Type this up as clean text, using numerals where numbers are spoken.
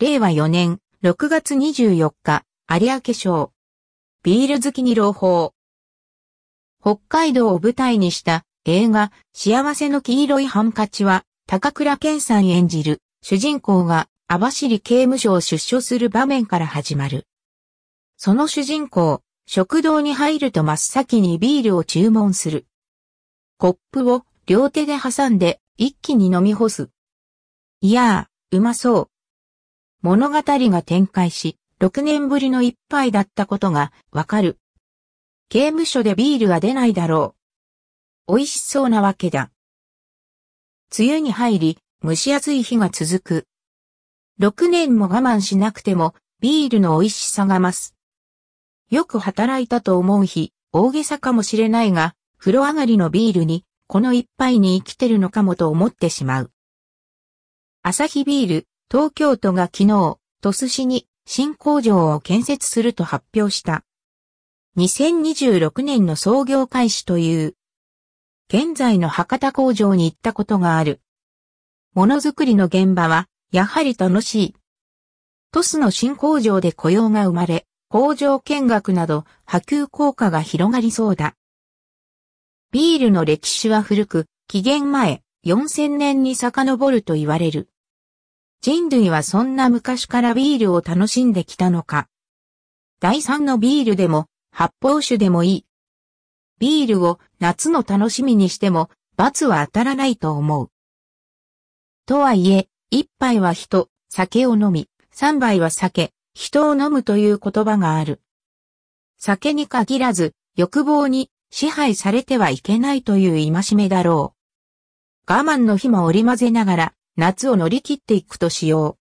令和4年6月24日、有明賞。ビール好きに朗報。北海道を舞台にした映画、幸せの黄色いハンカチは、高倉健さん演じる主人公が網走刑務所を出所する場面から始まる。その主人公、食堂に入ると真っ先にビールを注文する。コップを両手で挟んで一気に飲み干す。いやー、うまそう。物語が展開し、6年ぶりの一杯だったことがわかる。刑務所でビールは出ないだろう。美味しそうなわけだ。梅雨に入り、蒸し暑い日が続く。6年も我慢しなくても、ビールの美味しさが増す。よく働いたと思う日、大げさかもしれないが、風呂上がりのビールに、この一杯に生きてるのかもと思ってしまう。アサヒビール、東京都が昨日、鳥栖市に新工場を建設すると発表した。2026年の操業開始という。現在の博多工場に行ったことがある。ものづくりの現場は、やはり楽しい。鳥栖の新工場で雇用が生まれ、工場見学など波及効果が広がりそうだ。ビールの歴史は古く、紀元前4000年に遡ると言われる。人類はそんな昔からビールを楽しんできたのか。第三のビールでも発泡酒でもいい。ビールを夏の楽しみにしても罰は当たらないと思う。とはいえ、一杯は人、酒を飲み、三杯は酒、人を飲むという言葉がある。酒に限らず、欲望に支配されてはいけないという戒めだろう。我慢の日も織り交ぜながら、夏を乗り切っていくとしよう。